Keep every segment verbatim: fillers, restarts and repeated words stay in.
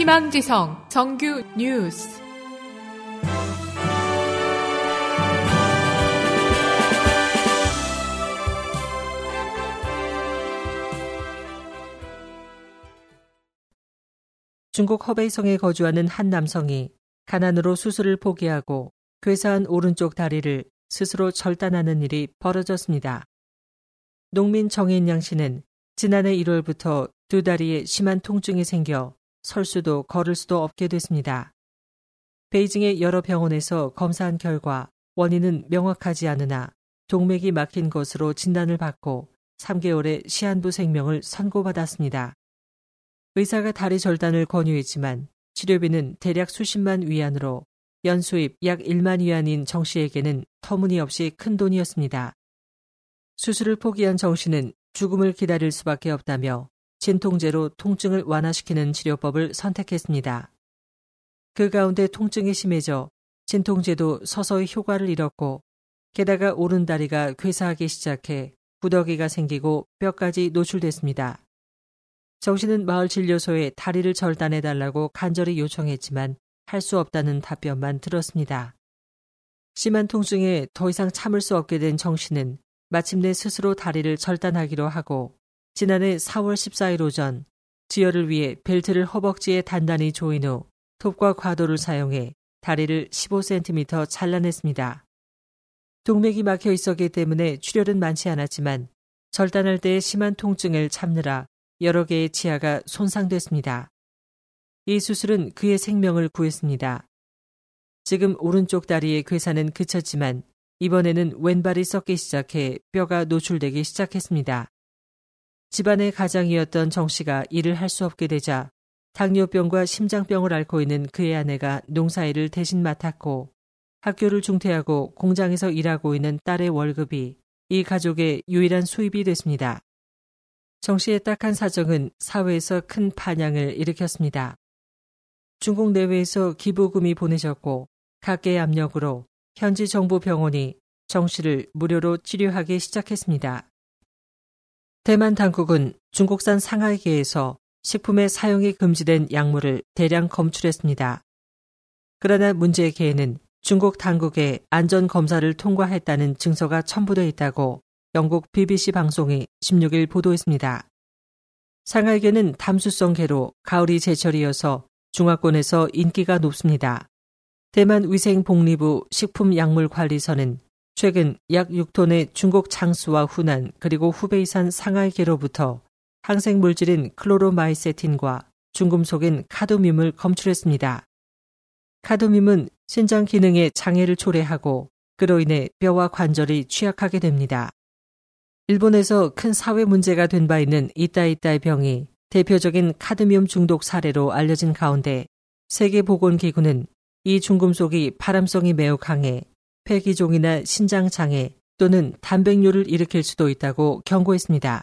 희망지성 정규 뉴스. 중국 허베이성에 거주하는 한 남성이 가난으로 수술을 포기하고 괴사한 오른쪽 다리를 스스로 절단하는 일이 벌어졌습니다. 농민 정인양 씨는 지난해 일월부터 두 다리에 심한 통증이 생겨 설 수도 걸을 수도 없게 됐습니다. 베이징의 여러 병원에서 검사한 결과 원인은 명확하지 않으나 동맥이 막힌 것으로 진단을 받고 삼 개월의 시한부 생명을 선고받았습니다. 의사가 다리 절단을 권유했지만 치료비는 대략 수십만 위안으로 연수입 약 일만 위안인 정 씨에게는 터무니없이 큰 돈이었습니다. 수술을 포기한 정 씨는 죽음을 기다릴 수밖에 없다며 진통제로 통증을 완화시키는 치료법을 선택했습니다. 그 가운데 통증이 심해져 진통제도 서서히 효과를 잃었고 게다가 오른다리가 괴사하기 시작해 구더기가 생기고 뼈까지 노출됐습니다. 정 씨는 마을 진료소에 다리를 절단해달라고 간절히 요청했지만 할 수 없다는 답변만 들었습니다. 심한 통증에 더 이상 참을 수 없게 된 정 씨는 마침내 스스로 다리를 절단하기로 하고 지난해 사월 십사일 오전 지혈을 위해 벨트를 허벅지에 단단히 조인 후 톱과 과도를 사용해 다리를 십오 센티미터 잘라냈습니다. 동맥이 막혀 있었기 때문에 출혈은 많지 않았지만 절단할 때의 심한 통증을 참느라 여러 개의 치아가 손상됐습니다. 이 수술은 그의 생명을 구했습니다. 지금 오른쪽 다리의 괴사는 그쳤지만 이번에는 왼발이 썩기 시작해 뼈가 노출되기 시작했습니다. 집안의 가장이었던 정 씨가 일을 할 수 없게 되자 당뇨병과 심장병을 앓고 있는 그의 아내가 농사일을 대신 맡았고 학교를 중퇴하고 공장에서 일하고 있는 딸의 월급이 이 가족의 유일한 수입이 됐습니다. 정 씨의 딱한 사정은 사회에서 큰 반향을 일으켰습니다. 중국 내외에서 기부금이 보내졌고 각계의 압력으로 현지 정부 병원이 정 씨를 무료로 치료하기 시작했습니다. 대만 당국은 중국산 상하이계에서 식품에 사용이 금지된 약물을 대량 검출했습니다. 그러나 문제의 개는 중국 당국의 안전검사를 통과했다는 증서가 첨부되어 있다고 영국 비비씨 방송이 십육일 보도했습니다. 상하이계는 담수성 개로 가을이 제철이어서 중화권에서 인기가 높습니다. 대만 위생복리부 식품약물관리서는 최근 약 육 톤의 중국 장수와 후난 그리고 후베이산 상하이계로부터 항생물질인 클로로마이세틴과 중금속인 카드뮴을 검출했습니다. 카드뮴은 신장 기능에 장애를 초래하고 그로 인해 뼈와 관절이 취약하게 됩니다. 일본에서 큰 사회 문제가 된 바 있는 이따이따이 병이 대표적인 카드뮴 중독 사례로 알려진 가운데 세계보건기구는 이 중금속이 발암성이 매우 강해 폐기종이나 신장장애 또는 단백뇨를 일으킬 수도 있다고 경고했습니다.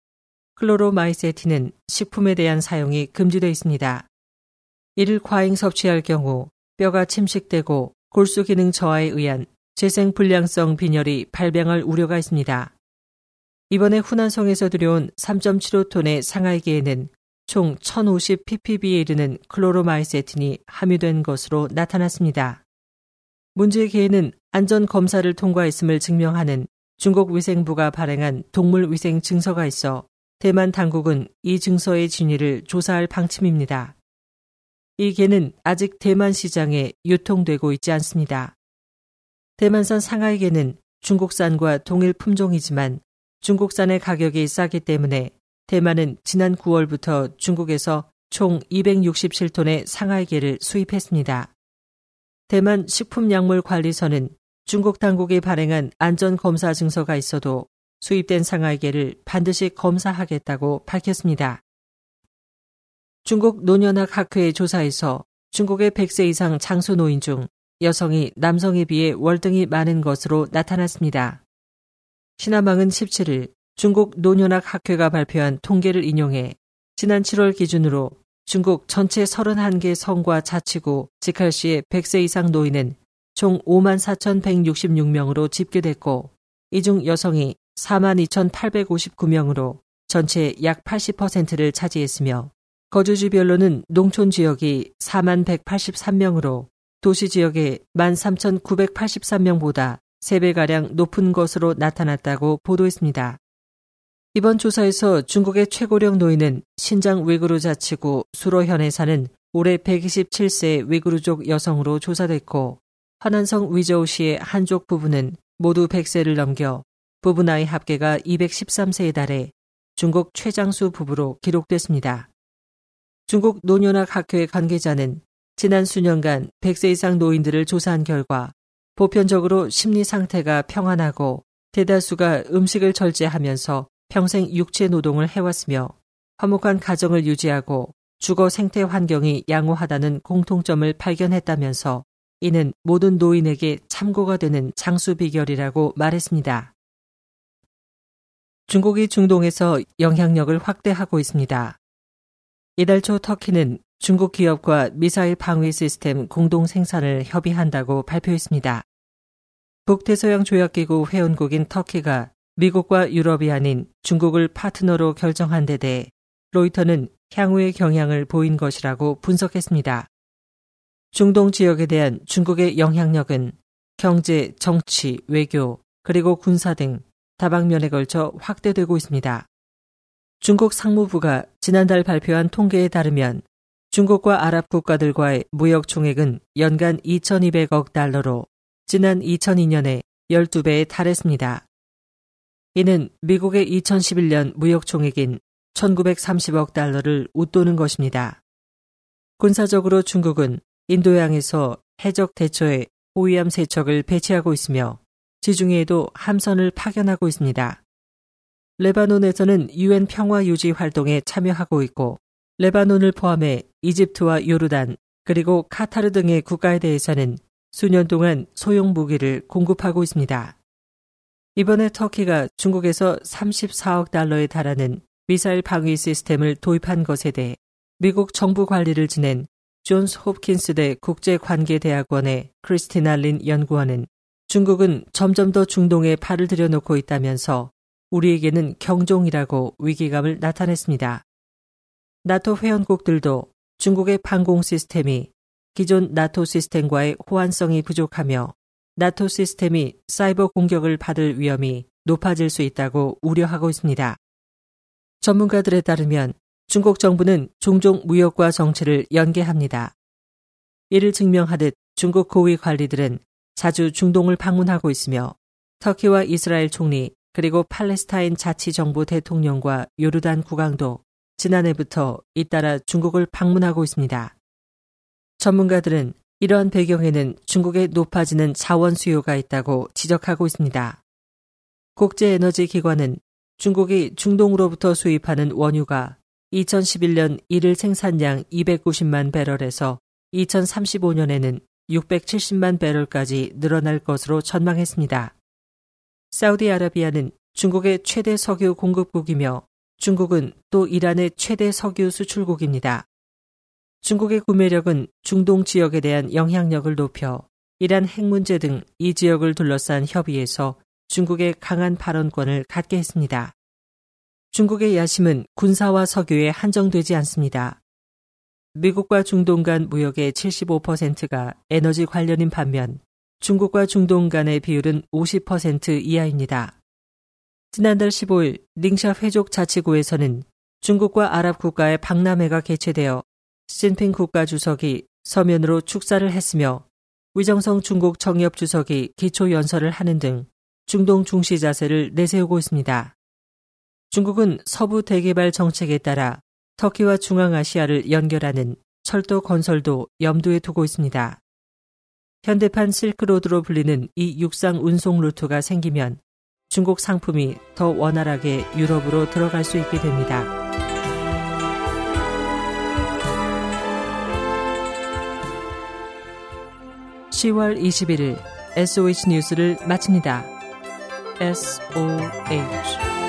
클로로마이세틴은 식품에 대한 사용이 금지되어 있습니다. 이를 과잉 섭취할 경우 뼈가 침식되고 골수 기능 저하에 의한 재생불량성 빈혈이 발병할 우려가 있습니다. 이번에 후난성에서 들여온 삼 점 칠오 톤의 상하이계에는 총 천오십 ppb에 이르는 클로로마이세틴이 함유된 것으로 나타났습니다. 문제의 개는 안전검사를 통과했음을 증명하는 중국 위생부가 발행한 동물위생 증서가 있어 대만 당국은 이 증서의 진위를 조사할 방침입니다. 이 개는 아직 대만 시장에 유통되고 있지 않습니다. 대만산 상하이계는 중국산과 동일 품종이지만 중국산의 가격이 싸기 때문에 대만은 지난 구월부터 중국에서 총 이백육십칠 톤의 상하이계를 수입했습니다. 대만 식품약물관리서는 중국 당국이 발행한 안전검사 증서가 있어도 수입된 상하이계를 반드시 검사하겠다고 밝혔습니다. 중국 노년학 학회의 조사에서 중국의 백 세 이상 장수 노인 중 여성이 남성에 비해 월등히 많은 것으로 나타났습니다. 신화망은 십칠일 중국 노년학 학회가 발표한 통계를 인용해 지난 칠월 기준으로 중국 전체 서른한 개 성과 자치구 직할시의 백 세 이상 노인은 총 오만 사천백육십육 명으로 집계됐고 이 중 여성이 사만 이천팔백오십구 명으로 전체의 약 팔십 퍼센트를 차지했으며 거주지별로는 농촌 지역이 사만 백팔십삼 명으로 도시 지역의 만 삼천구백팔십삼 명보다 세 배가량 높은 것으로 나타났다고 보도했습니다. 이번 조사에서 중국의 최고령 노인은 신장 위구르 자치구 수로현에 사는 올해 백이십칠 세 위구르족 여성으로 조사됐고, 화난성 위저우시의 한족 부부는 모두 백 세를 넘겨 부부 나이 합계가 이백십삼 세에 달해 중국 최장수 부부로 기록됐습니다. 중국 노년학 학회의 관계자는 지난 수년간 백 세 이상 노인들을 조사한 결과 보편적으로 심리 상태가 평안하고 대다수가 음식을 절제하면서 평생 육체 노동을 해왔으며 화목한 가정을 유지하고 주거 생태 환경이 양호하다는 공통점을 발견했다면서 이는 모든 노인에게 참고가 되는 장수 비결이라고 말했습니다. 중국이 중동에서 영향력을 확대하고 있습니다. 이달 초 터키는 중국 기업과 미사일 방위 시스템 공동 생산을 협의한다고 발표했습니다. 북대서양 조약기구 회원국인 터키가 미국과 유럽이 아닌 중국을 파트너로 결정한 데 대해 로이터는 향후의 경향을 보인 것이라고 분석했습니다. 중동 지역에 대한 중국의 영향력은 경제, 정치, 외교, 그리고 군사 등 다방면에 걸쳐 확대되고 있습니다. 중국 상무부가 지난달 발표한 통계에 따르면 중국과 아랍 국가들과의 무역 총액은 연간 이천이백억 달러로 지난 이천이 년에 열두 배에 달했습니다. 이는 미국의 이천십일 년 무역 총액인 천구백삼십억 달러를 웃도는 것입니다. 군사적으로 중국은 인도양에서 해적 대처에 호위함 세 척을 배치하고 있으며 지중해에도 함선을 파견하고 있습니다. 레바논에서는 유엔 평화 유지 활동에 참여하고 있고, 레바논을 포함해 이집트와 요르단 그리고 카타르 등의 국가에 대해서는 수년 동안 소형 무기를 공급하고 있습니다. 이번에 터키가 중국에서 삼십사억 달러에 달하는 미사일 방위 시스템을 도입한 것에 대해 미국 정부 관리를 지낸 존스 홉킨스대 국제관계대학원의 크리스티나 린 연구원은 중국은 점점 더 중동에 발을 들여놓고 있다면서 우리에게는 경종이라고 위기감을 나타냈습니다. 나토 회원국들도 중국의 방공 시스템이 기존 나토 시스템과의 호환성이 부족하며 나토 시스템이 사이버 공격을 받을 위험이 높아질 수 있다고 우려하고 있습니다. 전문가들에 따르면 중국 정부는 종종 무역과 정치를 연계합니다. 이를 증명하듯 중국 고위 관리들은 자주 중동을 방문하고 있으며 터키와 이스라엘 총리 그리고 팔레스타인 자치정부 대통령과 요르단 국왕도 지난해부터 잇따라 중국을 방문하고 있습니다. 전문가들은 이러한 배경에는 중국의 높아지는 자원 수요가 있다고 지적하고 있습니다. 국제에너지기관은 중국이 중동으로부터 수입하는 원유가 이천십일 년 일일 생산량 이백구십만 배럴에서 이천삼십오 년에는 육백칠십만 배럴까지 늘어날 것으로 전망했습니다. 사우디아라비아는 중국의 최대 석유 공급국이며 중국은 또 이란의 최대 석유 수출국입니다. 중국의 구매력은 중동 지역에 대한 영향력을 높여 이란 핵 문제 등 이 지역을 둘러싼 협의에서 중국의 강한 발언권을 갖게 했습니다. 중국의 야심은 군사와 석유에 한정되지 않습니다. 미국과 중동 간 무역의 칠십오 퍼센트가 에너지 관련인 반면 중국과 중동 간의 비율은 오십 퍼센트 이하입니다. 지난달 십오 일 닝샤 회족 자치구에서는 중국과 아랍 국가의 박람회가 개최되어 시진핑 국가주석이 서면으로 축사를 했으며 위정성 중국 정협 주석이 기초연설을 하는 등 중동 중시 자세를 내세우고 있습니다. 중국은 서부 대개발 정책에 따라 터키와 중앙아시아를 연결하는 철도 건설도 염두에 두고 있습니다. 현대판 실크로드로 불리는 이 육상 운송 루트가 생기면 중국 상품이 더 원활하게 유럽으로 들어갈 수 있게 됩니다. 시월 이십일일 에스오에이치 뉴스를 마칩니다. 에스오에이치